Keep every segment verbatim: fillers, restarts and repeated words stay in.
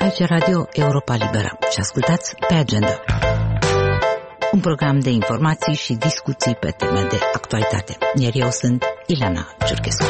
Aici Radio Europa Liberă și ascultați Pe Agenda, un program de informații și discuții pe teme de actualitate. Iar eu sunt Ileana Ciurchescu.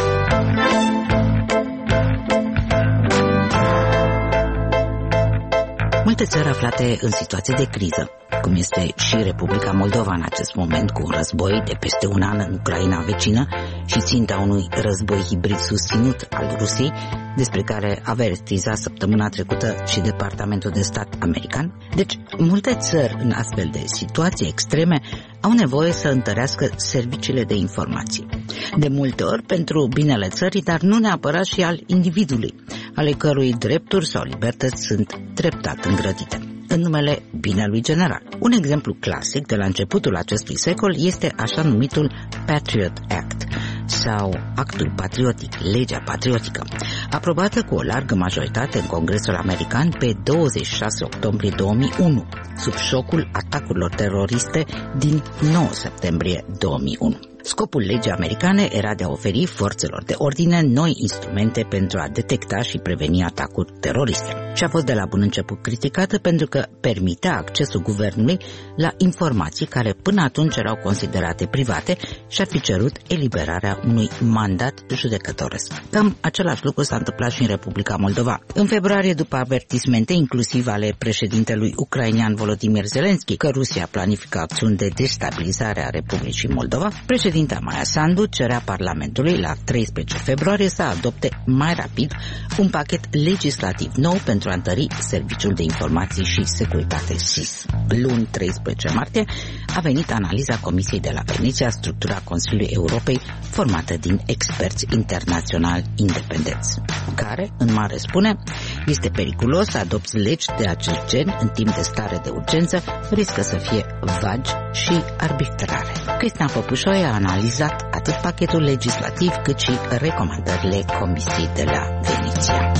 Multe țări aflate în situație de criză, cum este și Republica Moldova în acest moment, cu un război de peste un an în Ucraina vecină și ținta unui război hibrid susținut al Rusiei, despre care a avertizat săptămâna trecută și Departamentul de Stat american. Deci, multe țări în astfel de situații extreme au nevoie să întărească serviciile de informații. De multe ori pentru binele țării, dar nu neapărat și al individului, ale cărui drepturi sau libertăți sunt treptat îngrădite, în numele binelui general. Un exemplu clasic de la începutul acestui secol este așa numitul Patriot Act, sau Actul Patriotic, legea patriotică, aprobată cu o largă majoritate în Congresul American pe douăzeci și șase octombrie două mii unu, sub șocul atacurilor teroriste din nouă septembrie două mii unu. Scopul legii americane era de a oferi forțelor de ordine noi instrumente pentru a detecta și preveni atacuri teroriste. Și a fost de la bun început criticată pentru că permitea accesul guvernului la informații care până atunci erau considerate private și ar fi cerut eliberarea unui mandat judecătoresc. Cam același lucru s-a întâmplat și în Republica Moldova. În februarie, după avertismente inclusiv ale președintelui ucrainean Volodymyr Zelensky că Rusia planifică acțiuni de destabilizare a Republicii Moldova, președintele Maia Sandu cerea Parlamentului la treisprezece februarie să adopte mai rapid un pachet legislativ nou pentru a întări Serviciul de Informații și Securitate S I S. Luni treisprezece martie a venit analiza Comisiei de la Veneția, structura Consiliului Europei formată din experți internaționali independenți, care, în mare, spune, este periculos să adopți legi de acest gen în timp de stare de urgență, riscă să fie vagi și arbitrare. Cristian Făpușoi a analizat atât pachetul legislativ cât și recomandările Comisiei de la Veneția.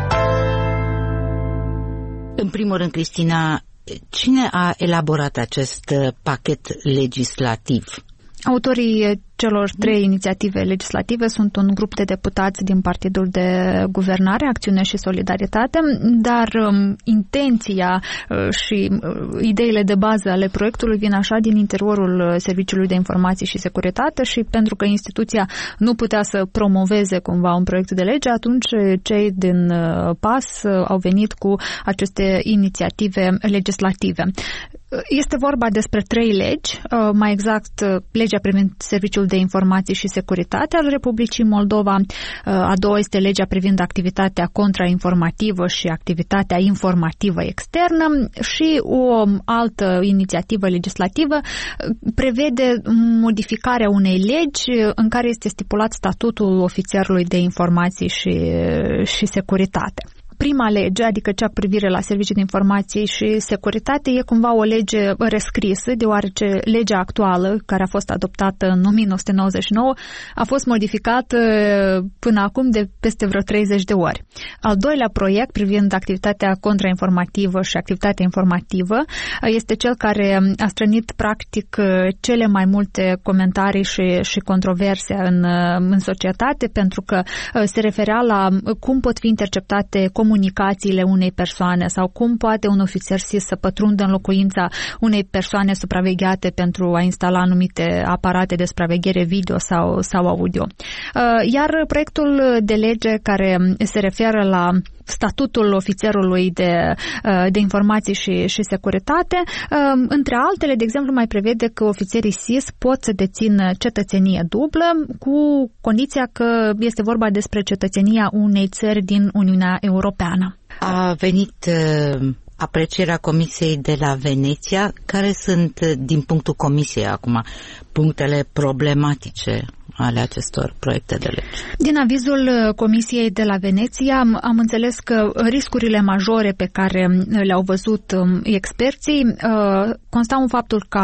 În primul rând, Cristina, cine a elaborat acest pachet legislativ? Autorii celor trei inițiative legislative sunt un grup de deputați din Partidul de Guvernare, Acțiune și Solidaritate, dar um, intenția uh, și uh, ideile de bază ale proiectului vin așa din interiorul Serviciului de Informații și Securitate și pentru că instituția nu putea să promoveze cumva un proiect de lege, atunci cei din uh, P A S uh, au venit cu aceste inițiative legislative. Este vorba despre trei legi, mai exact legea privind Serviciul de Informații și Securitate al Republicii Moldova, a doua este legea privind activitatea contrainformativă și activitatea informativă externă și o altă inițiativă legislativă prevede modificarea unei legi în care este stipulat statutul ofițerului de informații și, și securitate. Prima lege, adică cea cu privire la Serviciul de Informații și Securitate, e cumva o lege rescrisă, deoarece legea actuală, care a fost adoptată în o mie nouă sute nouăzeci și nouă, a fost modificată până acum de peste vreo treizeci de ori. Al doilea proiect, privind activitatea contrainformativă și activitatea informativă, este cel care a strânit practic cele mai multe comentarii și, și controverse în, în societate, pentru că se referea la cum pot fi interceptate comunicații comunicațiile unei persoane sau cum poate un ofițer S I S să pătrundă în locuința unei persoane supravegheate pentru a instala anumite aparate de supraveghere video sau, sau audio. Iar proiectul de lege care se referă la statutul ofițerului de, de informații și, și securitate, între altele, de exemplu, mai prevede că ofițerii S I S pot să dețină cetățenie dublă cu condiția că este vorba despre cetățenia unei țări din Uniunea Europeană. A venit uh, aprecierea Comisiei de la Veneția. Care sunt, din punctul Comisiei acum, punctele problematice ale acestor proiecte de lege? Din avizul Comisiei de la Veneția am înțeles că riscurile majore pe care le-au văzut experții constau în faptul ca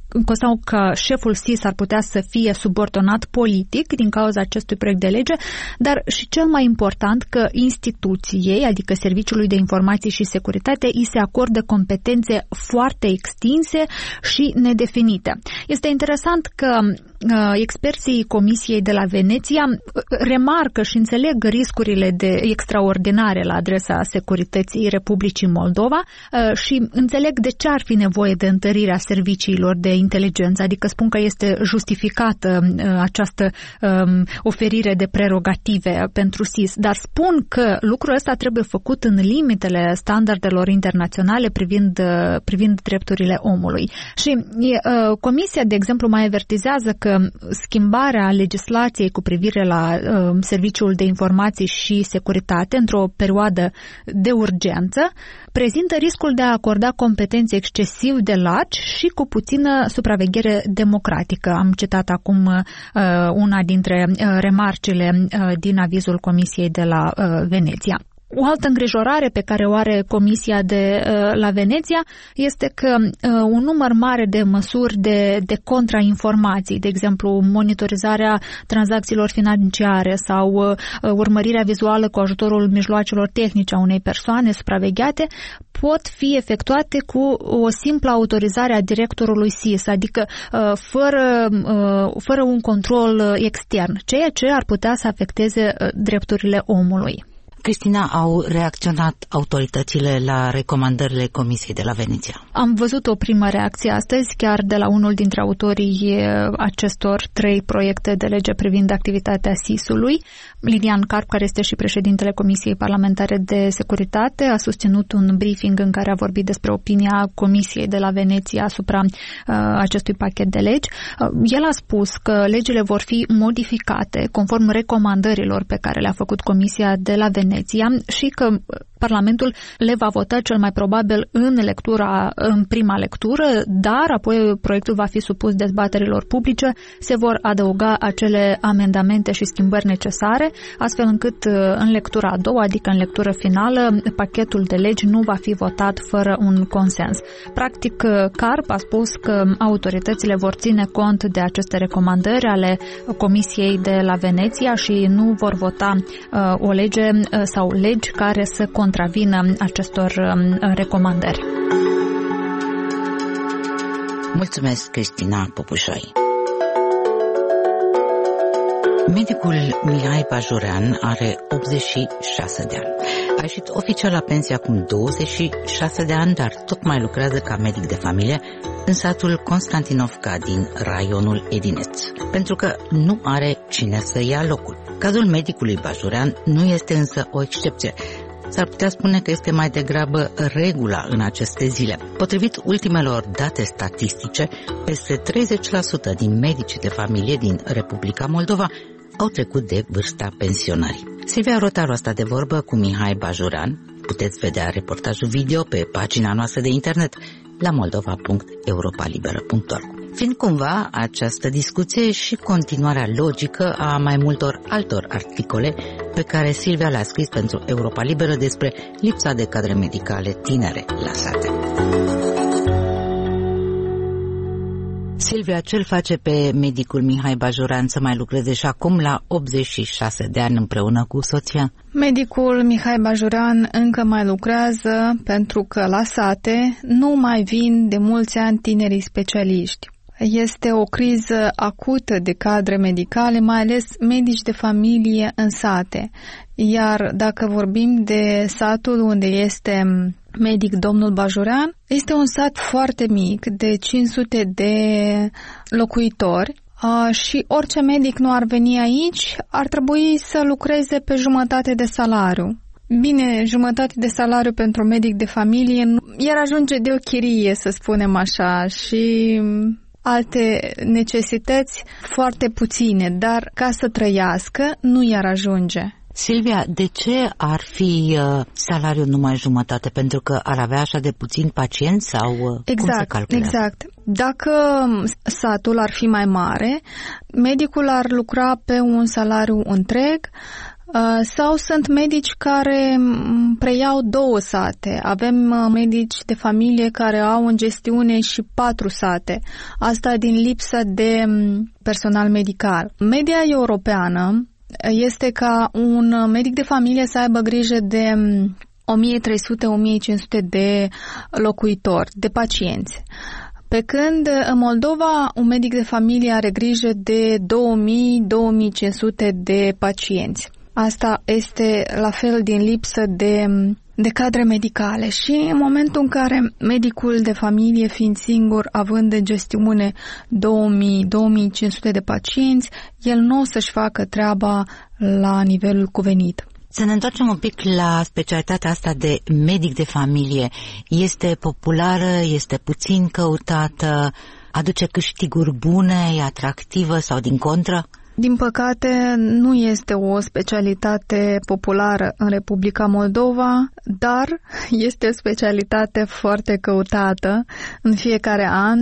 sau că șeful S I S ar putea să fie subordonat politic din cauza acestui proiect de lege, dar și cel mai important că instituției, adică Serviciului de Informații și Securitate, îi se acordă competențe foarte extinse și nedefinite. Este interesant că uh, experții Comisiei de la Veneția remarcă și înțeleg riscurile de extraordinare la adresa securității Republicii Moldova uh, și înțeleg de ce ar fi nevoie de întărirea serviciilor de inteligență, adică spun că este justificată uh, această um, oferire de prerogative pentru S I S, dar spun că lucrul ăsta trebuie făcut în limitele standardelor internaționale privind, uh, privind drepturile omului. Și uh, Comisia, de exemplu, mai avertizează că schimbarea legislației cu privire la uh, Serviciul de Informații și Securitate într-o perioadă de urgență prezintă riscul de a acorda competențe excesiv de largi și cu puțină supraveghere democratică. Am citat acum uh, una dintre uh, remarcile uh, din avizul Comisiei de la uh, Veneția. O altă îngrijorare pe care o are Comisia de uh, la Veneția este că uh, un număr mare de măsuri de, de contrainformații, de exemplu monitorizarea tranzacțiilor financiare sau uh, urmărirea vizuală cu ajutorul mijloacelor tehnice a unei persoane supravegheate, pot fi efectuate cu o simplă autorizare a directorului S I S, adică uh, fără, uh, fără un control extern, ceea ce ar putea să afecteze uh, drepturile omului. Cristina, au reacționat autoritățile la recomandările Comisiei de la Veneția? Am văzut o primă reacție astăzi, chiar de la unul dintre autorii acestor trei proiecte de lege privind activitatea S I S-ului. Lilian Carp, care este și președintele Comisiei Parlamentare de Securitate, a susținut un briefing în care a vorbit despre opinia Comisiei de la Veneția asupra uh, acestui pachet de legi. Uh, el a spus că legile vor fi modificate conform recomandărilor pe care le-a făcut Comisia de la Veneția și că Parlamentul le va vota cel mai probabil în lectura, în prima lectură, dar apoi proiectul va fi supus dezbaterilor publice, se vor adăuga acele amendamente și schimbări necesare, astfel încât în lectura a doua, adică în lectură finală, pachetul de legi nu va fi votat fără un consens. Practic, Carp a spus că autoritățile vor ține cont de aceste recomandări ale Comisiei de la Veneția și nu vor vota uh, o lege uh, sau legi care să contravină acestor uh, recomandări. Mulțumesc, Cristina Popușoi. Medicul Mihai Bajurean are optzeci și șase de ani. A ieșit oficial la pensie acum douăzeci și șase de ani, dar tot mai lucrează ca medic de familie în satul Constantinovca din raionul Edineț, pentru că nu are cine să ia locul. Cazul medicului Bajurean nu este însă o excepție. S-ar putea spune că este mai degrabă regula în aceste zile. Potrivit ultimelor date statistice, peste treizeci la sută din medicii de familie din Republica Moldova au trecut de vârsta pensionării. Silvia Rotaru a stat de vorbă cu Mihai Bajurean. Puteți vedea reportajul video pe pagina noastră de internet la moldova punct europalibera punct org. Fiind cumva această discuție și continuarea logică a mai multor altor articole pe care Silvia le-a scris pentru Europa Liberă despre lipsa de cadre medicale tinere la sate. Silvia, ce-l face pe medicul Mihai Bajurean să mai lucreze și acum la optzeci și șase de ani împreună cu soția? Medicul Mihai Bajurean încă mai lucrează pentru că la sate nu mai vin de mulți ani tinerii specialiști. Este o criză acută de cadre medicale, mai ales medici de familie în sate. Iar dacă vorbim de satul unde este medic domnul Bajurean, este un sat foarte mic, de cinci sute de locuitori, și orice medic nu ar veni aici, ar trebui să lucreze pe jumătate de salariu. Bine, jumătate de salariu pentru un medic de familie iar ajunge de o chirie, să spunem așa, și alte necesități foarte puține, dar ca să trăiască nu i-ar ajunge. Silvia, de ce ar fi uh, salariul numai jumătate? Pentru că ar avea așa de puțin pacienți sau uh, exact, cum se calculează? Exact. Dacă satul ar fi mai mare, medicul ar lucra pe un salariu întreg, Sau sunt medici care preiau două sate. Avem medici de familie care au în gestiune și patru sate. Asta din lipsă de personal medical. Media europeană este ca un medic de familie să aibă grijă de o mie trei sute - o mie cinci sute de locuitori, de pacienți. Pe când în Moldova un medic de familie are grijă de două mii - două mii cinci sute de pacienți. Asta este la fel din lipsă de, de cadre medicale și în momentul în care medicul de familie fiind singur, având în gestiune două mii - două mii cinci sute de pacienți, el nu o să-și facă treaba la nivelul cuvenit. Să ne întoarcem un pic la specialitatea asta de medic de familie. Este populară, este puțin căutată, aduce câștiguri bune, e atractivă sau din contră? Din păcate, nu este o specialitate populară în Republica Moldova, dar este o specialitate foarte căutată. În fiecare an,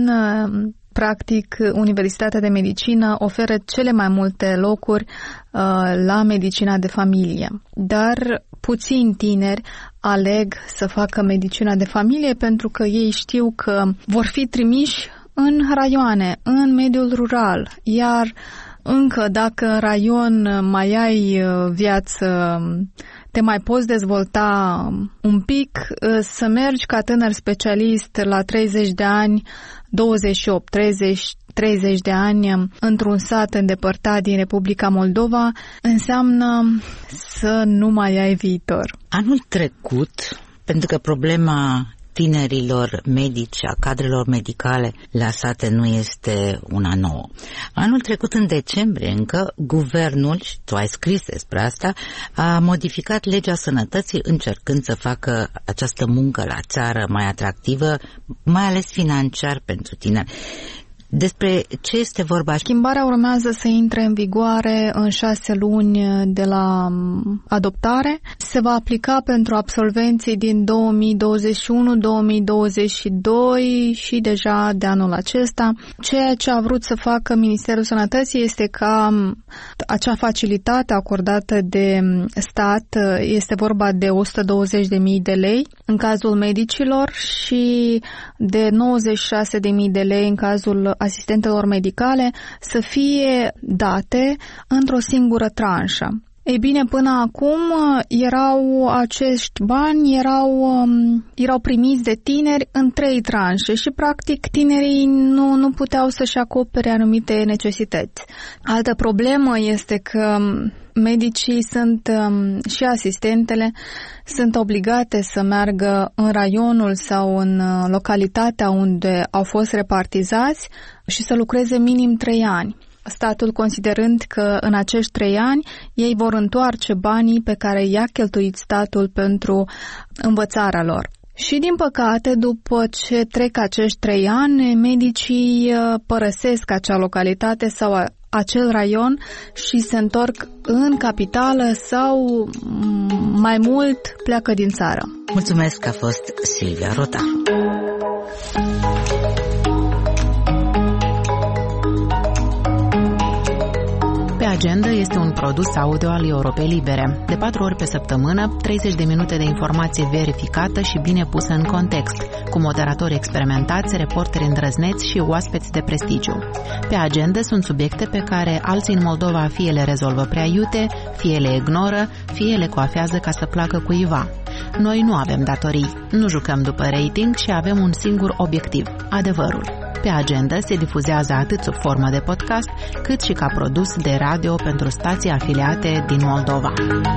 practic, Universitatea de Medicină oferă cele mai multe locuri uh, la medicina de familie. Dar puțini tineri aleg să facă medicina de familie pentru că ei știu că vor fi trimiși în raioane, în mediul rural, iar încă dacă în raion mai ai viață, te mai poți dezvolta un pic, să mergi ca tânăr specialist la treizeci de ani, douăzeci și opt treizeci de ani într-un sat îndepărtat din Republica Moldova, înseamnă să nu mai ai viitor. Anul trecut, pentru că problema tinerilor medici, a cadrelor medicale la sate nu este una nouă. Anul trecut, în decembrie, încă, guvernul, și tu ai scris despre asta, a modificat legea sănătății încercând să facă această muncă la țară mai atractivă, mai ales financiar pentru tineri. Despre ce este vorba? Schimbarea urmează să intre în vigoare în șase luni de la adoptare. Se va aplica pentru absolvenții din două mii douăzeci și unu - două mii douăzeci și doi și deja de anul acesta. Ceea ce a vrut să facă Ministerul Sănătății este ca acea facilitate acordată de stat, este vorba de o sută douăzeci de mii de lei în cazul medicilor și de nouăzeci și șase de mii de lei în cazul asistentelor medicale, să fie date într-o singură tranșă. Ei bine, până acum erau acești bani erau, erau primiți de tineri în trei tranșe și practic tinerii nu, nu puteau să-și acopere anumite necesități. Altă problemă este că medicii sunt și asistentele sunt obligate să meargă în raionul sau în localitatea unde au fost repartizați și să lucreze minim trei ani. Statul considerând că în acești trei ani ei vor întoarce banii pe care i-a cheltuit statul pentru învățarea lor. Și din păcate, după ce trec acești trei ani, medicii părăsesc acea localitate sau acel raion și se întorc în capitală sau mai mult pleacă din țară. Mulțumesc că a fost Silvia Rotaru. Pe agenda este un produs audio al Europei Libere. De patru ori pe săptămână, treizeci de minute de informație verificată și bine pusă în context, cu moderatori experimentați, reporteri îndrăzneți și oaspeți de prestigiu. Pe agenda sunt subiecte pe care alții în Moldova fie le rezolvă prea iute, fie le ignoră, fie le coafează ca să placă cuiva. Noi nu avem datorii, nu jucăm după rating și avem un singur obiectiv, adevărul. Pe agenda se difuzează atât sub formă de podcast, cât și ca produs de radio pentru stații afiliate din Moldova.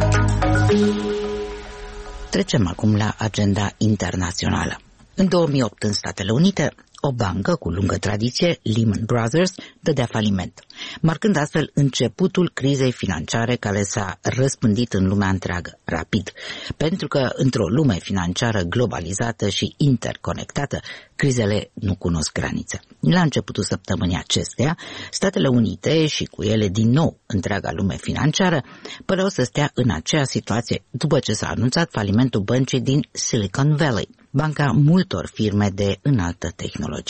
Trecem acum la agenda internațională. În două mii opt, în Statele Unite, o bancă cu lungă tradiție, Lehman Brothers, dădea faliment, marcând astfel începutul crizei financiare care s-a răspândit în lumea întreagă, rapid, pentru că într-o lume financiară globalizată și interconectată, crizele nu cunosc granițe. La începutul săptămânii acesteia, Statele Unite și cu ele din nou întreaga lume financiară păreau să stea în aceea situație după ce s-a anunțat falimentul băncii din Silicon Valley, banca multor firme de înaltă tehnologie.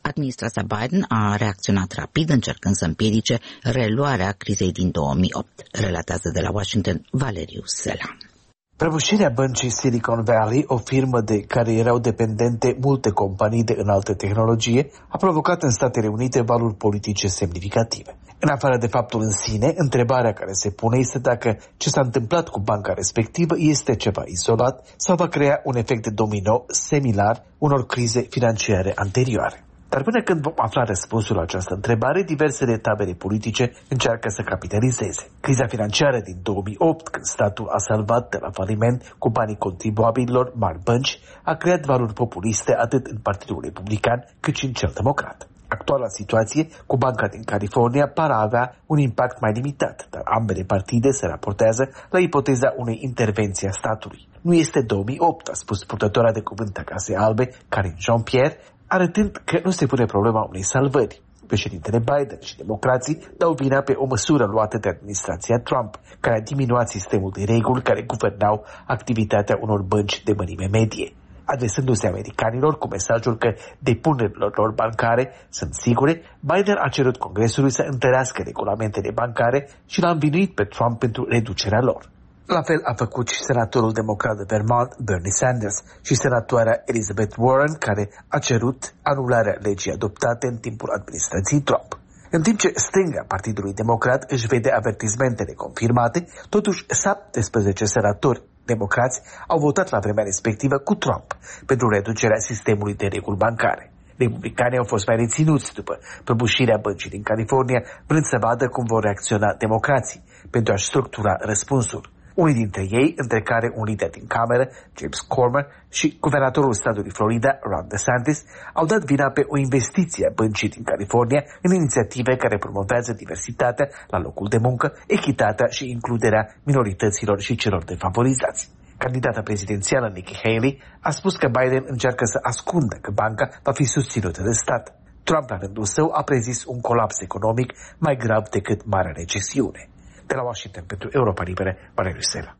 Administrația Biden a reacționat rapid, încercând să împiedice reluarea crizei din două mii opt, relatează de la Washington Valeriu Sela. Prăbușirea băncii Silicon Valley, o firmă de care erau dependente multe companii de înaltă tehnologie, a provocat în Statele Unite valuri politice semnificative. În afară de faptul în sine, întrebarea care se pune este dacă ce s-a întâmplat cu banca respectivă este ceva izolat sau va crea un efect de domino similar unor crize financiare anterioare. Dar până când vom afla răspunsul la această întrebare, diversele tabere politice încearcă să capitalizeze. Criza financiară din două mii opt, când statul a salvat de la faliment cu banii contribuabililor mari bănci, a creat valuri populiste atât în Partidul Republican cât și în cel democrat. Actuala situație cu banca din California pare a avea un impact mai limitat, dar ambele partide se raportează la ipoteza unei intervenții a statului. Nu este două mii opt, a spus purtătoarea de cuvânt a Casei Albe, Karine Jean-Pierre, arătând că nu se pune problema unei salvări. Președintele Biden și democrații dau vina pe o măsură luată de administrația Trump, care a diminuat sistemul de reguli care guvernau activitatea unor bănci de mărime medie. Adresându-se americanilor cu mesajul că depunerile lor bancare sunt sigure, Biden a cerut Congresului să întărească regulamentele bancare și l-a învinuit pe Trump pentru reducerea lor. La fel a făcut și senatorul democrat de Vermont, Bernie Sanders, și senatoarea Elizabeth Warren, care a cerut anularea legii adoptate în timpul administrației Trump. În timp ce stânga Partidului Democrat își vede avertismentele confirmate, totuși șaptesprezece senatori democrați au votat la vremea respectivă cu Trump pentru reducerea sistemului de reguli bancare. Republicanii au fost mai reținuți după prăbușirea băncii din California, vrând să vadă cum vor reacționa democrații pentru a-și structura răspunsul. Unii dintre ei, între care un lider din cameră, James Comer, și guvernatorul statului Florida, Ron DeSantis, au dat vina pe o investiție a băncii din California în inițiative care promovează diversitatea la locul de muncă, echitatea și includerea minorităților și celor defavorizați. Candidata prezidențială Nikki Haley a spus că Biden încearcă să ascundă că banca va fi susținută de stat. Trump, la rândul său, a prezis un colaps economic mai grav decât marea recesiune. De la Washington pentru Europa Liberă, Valeriu Sela.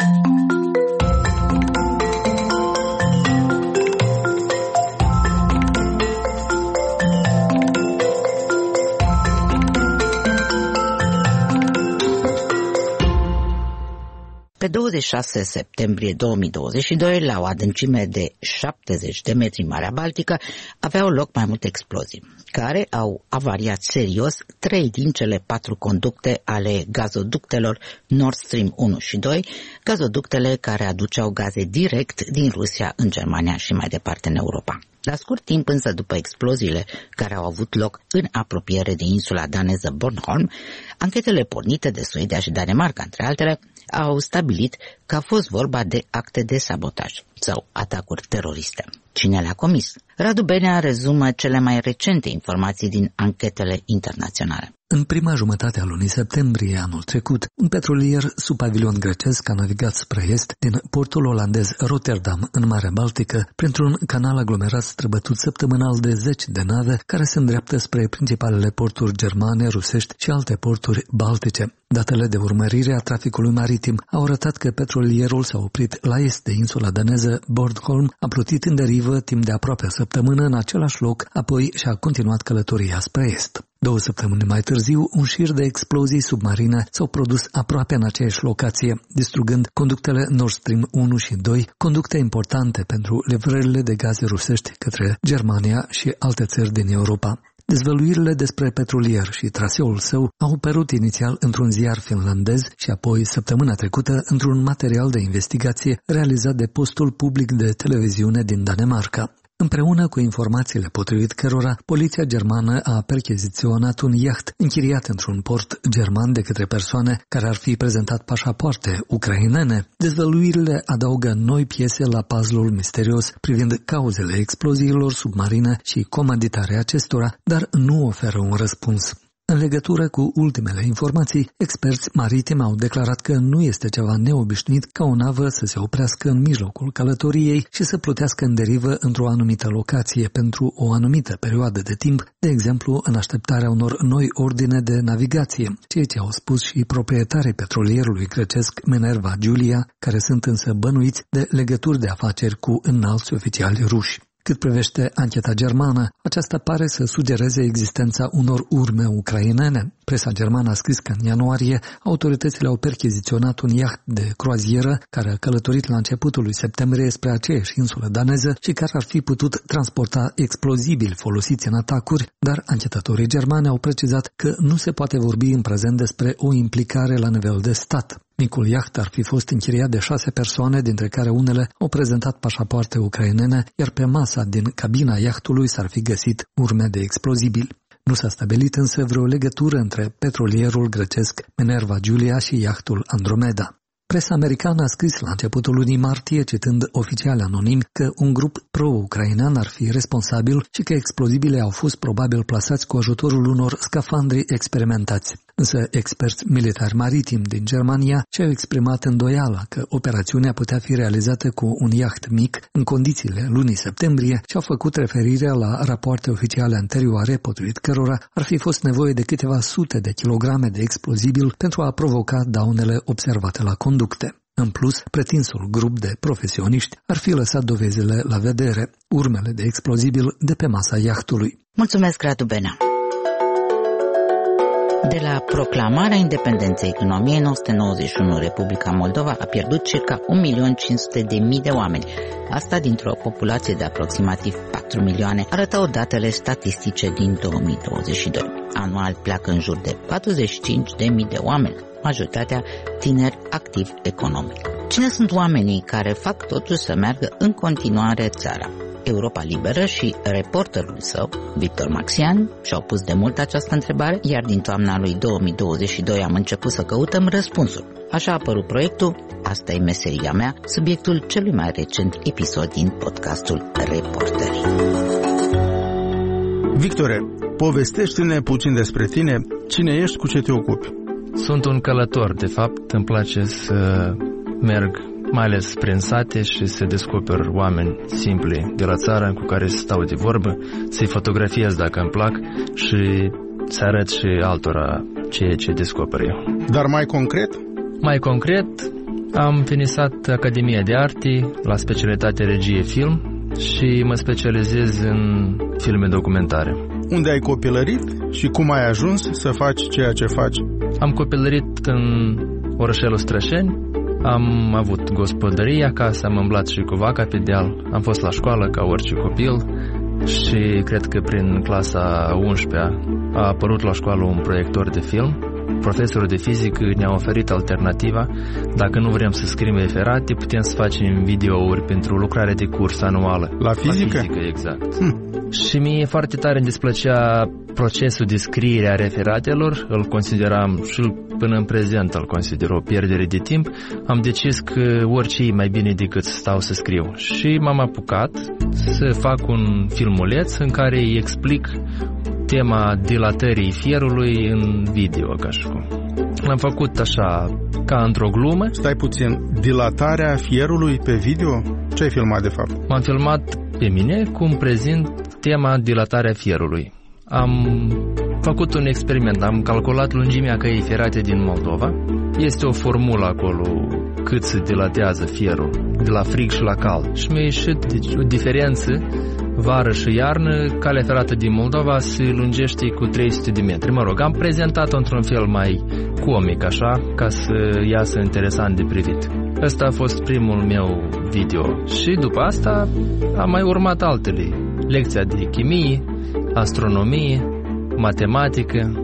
Pe douăzeci și șase septembrie două mii douăzeci și doi, la o adâncime de șaptezeci de metri în Marea Baltică, aveau loc mai multe explozii, care au avariat serios trei din cele patru conducte ale gazoductelor Nord Stream unu și doi, gazoductele care aduceau gaze direct din Rusia în Germania și mai departe în Europa. La scurt timp însă după exploziile care au avut loc în apropiere de insula daneză Bornholm, anchetele pornite de Suedia și Danemarca, între altele, au stabilit că a fost vorba de acte de sabotaj sau atacuri teroriste. Cine le-a comis? Radu Benea rezumă cele mai recente informații din anchetele internaționale. În prima jumătate a lunii septembrie anul trecut, un petrolier sub pavilion grecesc a navigat spre est din portul olandez Rotterdam în Marea Baltică printr-un canal aglomerat străbătut săptămânal de zeci de nave care se îndreaptă spre principalele porturi germane, rusești și alte porturi baltice. Datele de urmărire a traficului maritim au arătat că petrolierul s-a oprit la est de insula daneză Bornholm, a plutit în derivă timp de aproape o săptămână în același loc, apoi și-a continuat călătoria spre est. Două săptămâni mai târziu, un șir de explozii submarine s-au produs aproape în aceeași locație, distrugând conductele Nord Stream unu și doi, conducte importante pentru livrările de gaze rusești către Germania și alte țări din Europa. Dezvăluirile despre petrolier și traseul său au apărut inițial într-un ziar finlandez și apoi săptămâna trecută într-un material de investigație realizat de postul public de televiziune din Danemarca. Împreună cu informațiile potrivit cărora, poliția germană a percheziționat un iaht închiriat într-un port german de către persoane care ar fi prezentat pașapoarte ucrainene. Dezvăluirile adaugă noi piese la puzzle-ul misterios privind cauzele exploziilor submarine și comanditarea acestora, dar nu oferă un răspuns. În legătură cu ultimele informații, experți maritimi au declarat că nu este ceva neobișnuit ca o navă să se oprească în mijlocul călătoriei și să plutească în derivă într-o anumită locație pentru o anumită perioadă de timp, de exemplu în așteptarea unor noi ordine de navigație, ceea ce au spus și proprietarii petrolierului grecesc Minerva Giulia, care sunt însă bănuiți de legături de afaceri cu înalți oficiali ruși. Cât privește ancheta germană, aceasta pare să sugereze existența unor urme ucrainene. Presa germană a scris că în ianuarie autoritățile au percheziționat un iaht de croazieră care a călătorit la începutul lui septembrie spre aceeași insulă daneză și care ar fi putut transporta explozibili folosiți în atacuri, dar anchetatorii germani au precizat că nu se poate vorbi în prezent despre o implicare la nivel de stat. Micul iaht ar fi fost închiriat de șase persoane, dintre care unele au prezentat pașapoarte ucrainene, iar pe masa din cabina iahtului s-ar fi găsit urme de explozibili. Nu s-a stabilit însă vreo legătură între petrolierul grecesc Minerva Giulia și iahtul Andromeda. Presa americană a scris la începutul lunii martie, citând oficiali anonimi, că un grup pro-ucrainean ar fi responsabil și că explozibile au fost probabil plasați cu ajutorul unor scafandri experimentați. Însă experți militari maritimi din Germania și-au exprimat îndoiala că operațiunea putea fi realizată cu un iaht mic în condițiile lunii septembrie și au făcut referire la rapoarte oficiale anterioare, potrivit cărora ar fi fost nevoie de câteva sute de kilograme de explozibil pentru a provoca daunele observate la conducte. În plus, pretinsul grup de profesioniști ar fi lăsat dovezile la vedere, urmele de explozibil de pe masa iahtului. Mulțumesc, Radu Benea! De la proclamarea independenței în o mie nouă sute nouăzeci și unu, Republica Moldova a pierdut circa un milion cinci sute de mii de oameni. Asta dintr-o populație de aproximativ patru milioane, arătau datele statistice din două mii douăzeci și doi. Anual pleacă în jur de patruzeci și cinci de mii de oameni, majoritatea tineri activi economic. Cine sunt oamenii care fac totuși să meargă în continuare țara? Europa Liberă și reporterul său, Victor Maxian, și-au pus de mult această întrebare, iar din toamna lui două mii douăzeci și doi am început să căutăm răspunsul. Așa a apărut proiectul Asta e meseria mea, subiectul celui mai recent episod din podcastul Reporterii. Victore, povestește-ne puțin despre tine, cine ești, cu ce te ocupi? Sunt un călător, de fapt, îmi place să merg mai ales prin sate și să descoper oameni simpli de la țară cu care stau de vorbă, să-i fotografiez dacă îmi plac și să arăt și altora ceea ce descoper eu. Dar mai concret? Mai concret, am finisat Academia de Arte la specialitate regie film și mă specializez în filme documentare. Unde ai copilărit și cum ai ajuns să faci ceea ce faci? Am copilărit în orășelul Strășeni. Am avut gospodărie acasă, am umblat și cu vaca pe deal, am fost la școală ca orice copil și cred că prin clasa a unsprezecea a apărut la școală un proiector de film. Profesorul de fizică ne-a oferit alternativa: dacă nu vrem să scriem referate, putem să facem videouri pentru lucrare de curs anuală. La fizică? La fizică, exact. Hm. Și mie foarte tare îmi displăcea procesul de scriere a referatelor, îl consideram și până în prezent îl consider o pierdere de timp. Am decis că orice e mai bine decât să stau să scriu și m-am apucat să fac un filmuleț în care îi explic tema dilatării fierului în video, ca și cum. L-am făcut așa, ca într-o glumă. Stai puțin, dilatarea fierului pe video? Ce ai filmat de fapt? M-am filmat pe mine cum prezint tema dilatarea fierului. Am făcut un experiment, am calculat lungimea căii ferate din Moldova. Este o formulă acolo cât se dilatează fierul, de la frig și la cald. Și mi-a ieșit deci, o diferență, vară și iarnă, calea ferată din Moldova se lungește cu trei sute de metri. Mă rog, am prezentat-o într-un fel mai comic, așa, ca să iasă interesant de privit. Ăsta a fost primul meu video și după asta am mai urmat altele. Lecția de chimie, astronomie, matematică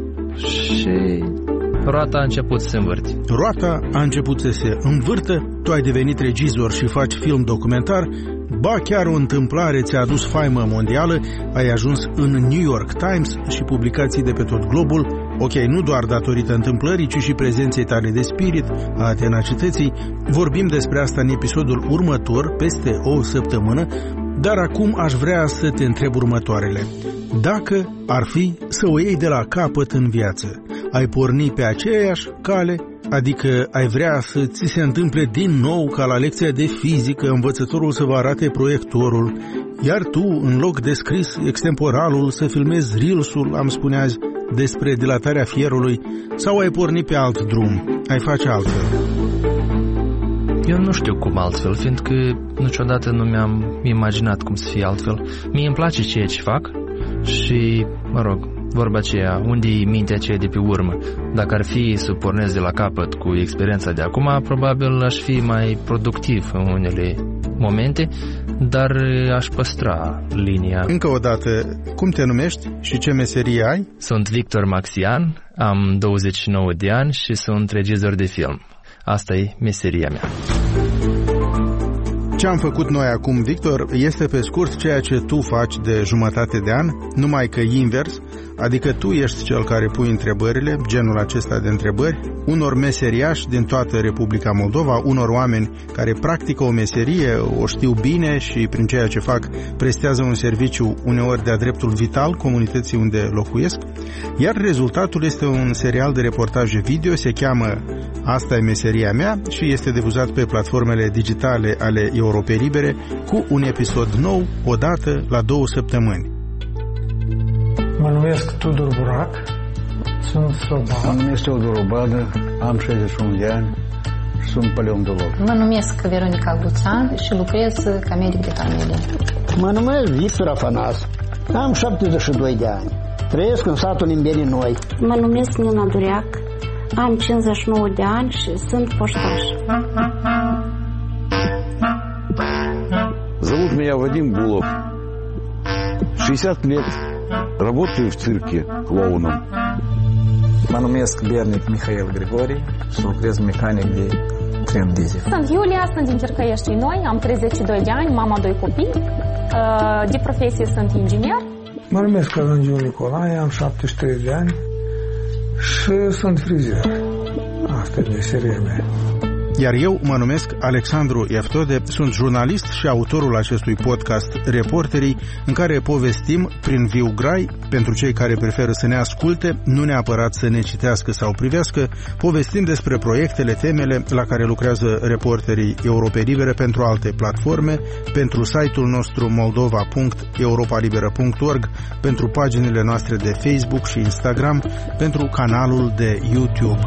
și roata a început să se învârte. Roata a început să se învârtă, tu ai devenit regizor și faci film documentar, ba chiar o întâmplare ți-a adus faimă mondială, ai ajuns în New York Times și publicații de pe tot globul, ok, nu doar datorită întâmplării, ci și prezenței tale de spirit, a tenacității. Vorbim despre asta în episodul următor, peste o săptămână, dar acum aș vrea să te întreb următoarele. Dacă ar fi să o iei de la capăt în viață, ai porni pe aceeași cale? Adică ai vrea să ți se întâmple din nou ca la lecția de fizică învățătorul să vă arate proiectorul, iar tu, în loc de scris extemporalul, să filmezi reels-ul, am spune azi, despre dilatarea fierului, sau ai porni pe alt drum, ai face altfel? Eu nu știu cum altfel, fiindcă niciodată nu mi-am imaginat cum să fie altfel. Mie îmi place ceea ce fac și, mă rog, vorba aceea, unde e mintea aceea de pe urmă? Dacă ar fi să pornesc de la capăt cu experiența de acum, probabil aș fi mai productiv în unele momente, dar aș păstra linia. Încă o dată, cum te numești și ce meserie ai? Sunt Victor Maxian, am douăzeci și nouă de ani și sunt regizor de film. Asta e meseria mea. Ce am făcut noi acum, Victor, este pe scurt ceea ce tu faci de jumătate de an, numai că invers, adică tu ești cel care pui întrebările, genul acesta de întrebări, unor meseriași din toată Republica Moldova, unor oameni care practică o meserie, o știu bine și prin ceea ce fac prestează un serviciu uneori de-a dreptul vital comunității unde locuiesc, iar rezultatul este un serial de reportaje video, se cheamă Asta e meseria mea și este difuzat pe platformele digitale ale Europei Libere cu un episod nou odată la două săptămâni. Mă numesc Tudor Burac, sunt slobodan. Mă numesc Teodor Obadă, am șaizeci și unu de ani și sunt paleontolog. Mă numesc Veronica Guțan și lucrez ca medic de familie. Mă numesc Victor Afanas, am șaptezeci și doi de ani, trăiesc în satul Nimbeni Noi. Mă numesc Nina Dureac, am cincizeci și nouă de ani și sunt poștaș. Зовут меня Вадим Булов. шестьдесят лет. Работаю в цирке клоуном. Mă numesc Bernic Mihail Grigori și lucrez mecanic de tren diesel. Sunt Iulia, sunt din Cercăiești Noi, am treizeci și doi de ani, mama doi copii, de profesie sunt inginer. Mă numesc Călângiu Nicolae, am șaptezeci și trei de ani și sunt frizer. Asta e meseria mea. Iar eu mă numesc Alexandru Eftode, sunt jurnalist și autorul acestui podcast Reporterii, în care povestim prin viu grai, pentru cei care preferă să ne asculte, nu neapărat să ne citească sau privească, povestim despre proiectele, temele la care lucrează Reporterii Europei Libere pentru alte platforme, pentru site-ul nostru moldova punct europalibera punct org, pentru paginile noastre de Facebook și Instagram, pentru canalul de YouTube.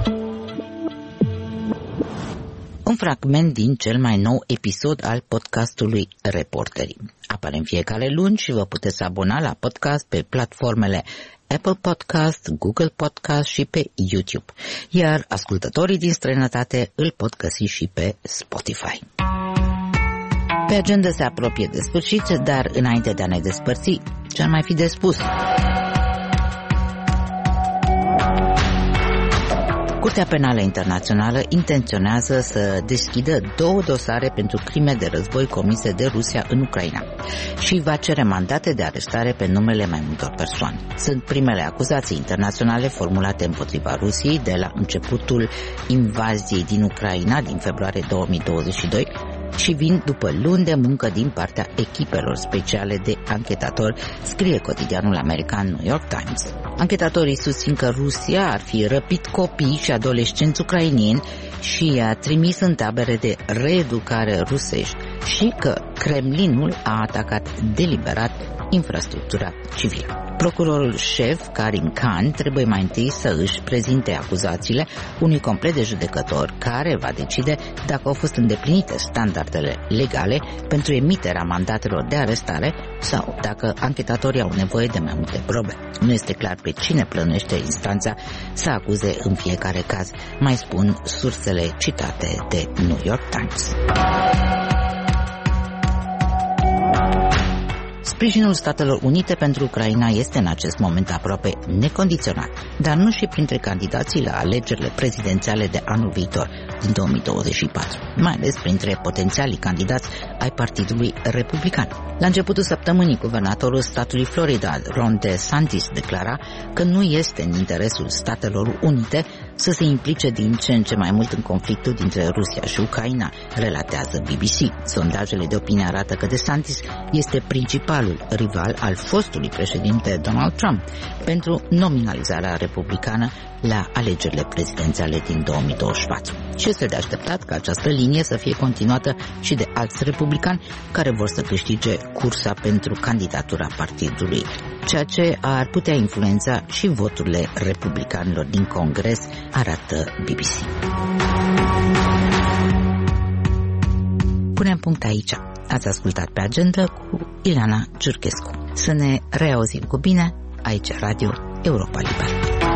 Un fragment din cel mai nou episod al podcastului Reporterii. Apare în fiecare luni și vă puteți abona la podcast pe platformele Apple Podcast, Google Podcast și pe YouTube. Iar ascultătorii din străinătate îl pot găsi și pe Spotify. Pe agenda se apropie de sfârșit, dar înainte de a ne despărți, ce ar mai fi de spus? Curtea Penală Internațională intenționează să deschidă două dosare pentru crime de război comise de Rusia în Ucraina și va cere mandate de arestare pe numele mai multor persoane. Sunt primele acuzații internaționale formulate împotriva Rusiei de la începutul invaziei din Ucraina din februarie două mii douăzeci și doi și vin după luni de muncă din partea echipelor speciale de anchetatori, scrie cotidianul american New York Times. Anchetatorii susțin că Rusia ar fi răpit copii și adolescenți ucrainieni și i-a trimis în tabere de reeducare rusești și că Kremlinul a atacat deliberat infrastructura civilă. Procurorul șef, Karim Khan, trebuie mai întâi să își prezinte acuzațiile unui complet de judecători care va decide dacă au fost îndeplinite standardele legale pentru emiterea mandatelor de arestare sau dacă anchetatorii au nevoie de mai multe probe. Nu este clar pe cine plănuiește instanța să acuze în fiecare caz, mai spun sursele citate de New York Times. Sprijinul Statelor Unite pentru Ucraina este în acest moment aproape necondiționat, dar nu și printre candidații la alegerile prezidențiale de anul viitor, din două mii douăzeci și patru, mai ales printre potențialii candidați ai Partidului Republican. La începutul săptămânii, guvernatorul statului Florida, Ron DeSantis, declara că nu este în interesul Statelor Unite să se implice din ce în ce mai mult în conflictul dintre Rusia și Ucraina, relatează B B C. Sondajele de opinie arată că DeSantis este principalul rival al fostului președinte Donald Trump pentru nominalizarea republicană la alegerile prezidențiale din două mii douăzeci și patru. Și este de așteptat ca această linie să fie continuată și de alți republicani care vor să câștige cursa pentru candidatura partidului, ceea ce ar putea influența și voturile republicanilor din Congres, arată B B C. Punem punct aici. Ați ascultat Pe Agenda cu Ileana Ciurchescu. Să ne reauzim cu bine aici, Radio Europa Liberă.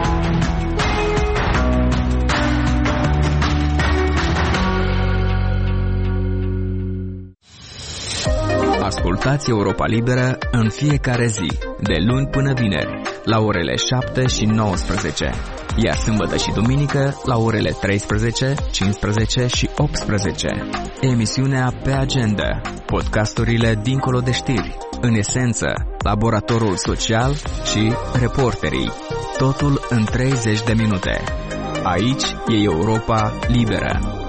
Ascultați Europa Liberă în fiecare zi, de luni până vineri, la orele șapte și nouăsprezece, iar sâmbătă și duminică la orele treisprezece, cincisprezece și optsprezece. Emisiunea Pe Agenda, podcasturile dincolo de știri, în esență, laboratorul social și reporterii. Totul în treizeci de minute. Aici e Europa Liberă.